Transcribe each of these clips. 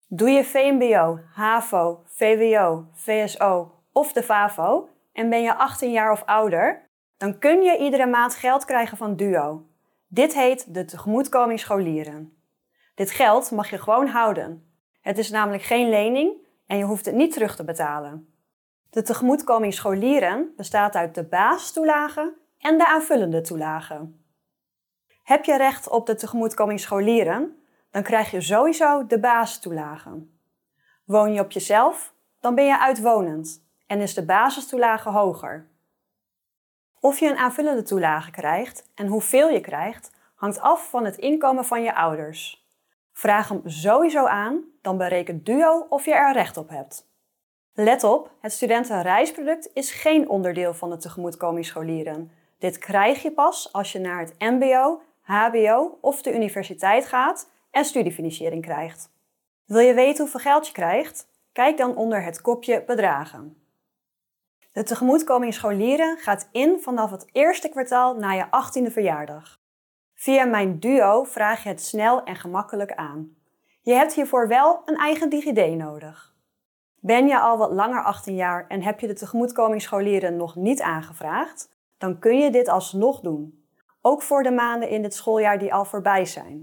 Doe je VMBO, HAVO, VWO, VSO of de VAVO en ben je 18 jaar of ouder, dan kun je iedere maand geld krijgen van DUO. Dit heet de tegemoetkoming scholieren. Dit geld mag je gewoon houden. Het is namelijk geen lening en je hoeft het niet terug te betalen. De tegemoetkoming scholieren bestaat uit de basistoelage en de aanvullende toelage. Heb je recht op de tegemoetkoming scholieren, dan krijg je sowieso de basistoelage. Woon je op jezelf, dan ben je uitwonend en is de basistoelage hoger. Of je een aanvullende toelage krijgt en hoeveel je krijgt, hangt af van het inkomen van je ouders. Vraag hem sowieso aan, dan berekent DUO of je er recht op hebt. Let op, het studentenreisproduct is geen onderdeel van de tegemoetkoming scholieren. Dit krijg je pas als je naar het mbo, hbo of de universiteit gaat en studiefinanciering krijgt. Wil je weten hoeveel geld je krijgt? Kijk dan onder het kopje bedragen. De tegemoetkoming scholieren gaat in vanaf het eerste kwartaal na je 18e verjaardag. Via Mijn DUO vraag je het snel en gemakkelijk aan. Je hebt hiervoor wel een eigen DigiD nodig. Ben je al wat langer 18 jaar en heb je de tegemoetkoming scholieren nog niet aangevraagd? Dan kun je dit alsnog doen. Ook voor de maanden in dit schooljaar die al voorbij zijn.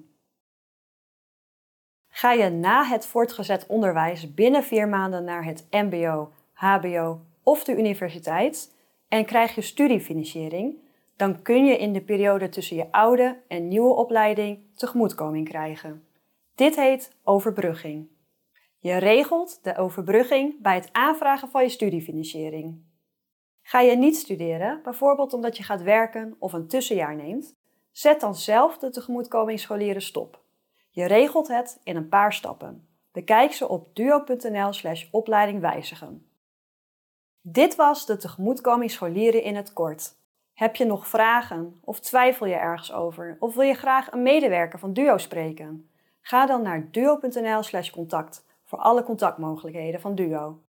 Ga je na het voortgezet onderwijs binnen 4 maanden naar het mbo, hbo of de universiteit en krijg je studiefinanciering, dan kun je in de periode tussen je oude en nieuwe opleiding tegemoetkoming krijgen. Dit heet overbrugging. Je regelt de overbrugging bij het aanvragen van je studiefinanciering. Ga je niet studeren, bijvoorbeeld omdat je gaat werken of een tussenjaar neemt, zet dan zelf de tegemoetkoming scholieren stop. Je regelt het in een paar stappen. Bekijk ze op duo.nl/opleiding wijzigen. Dit was de tegemoetkoming scholieren in het kort. Heb je nog vragen of twijfel je ergens over of wil je graag een medewerker van DUO spreken? Ga dan naar duo.nl/contact voor alle contactmogelijkheden van DUO.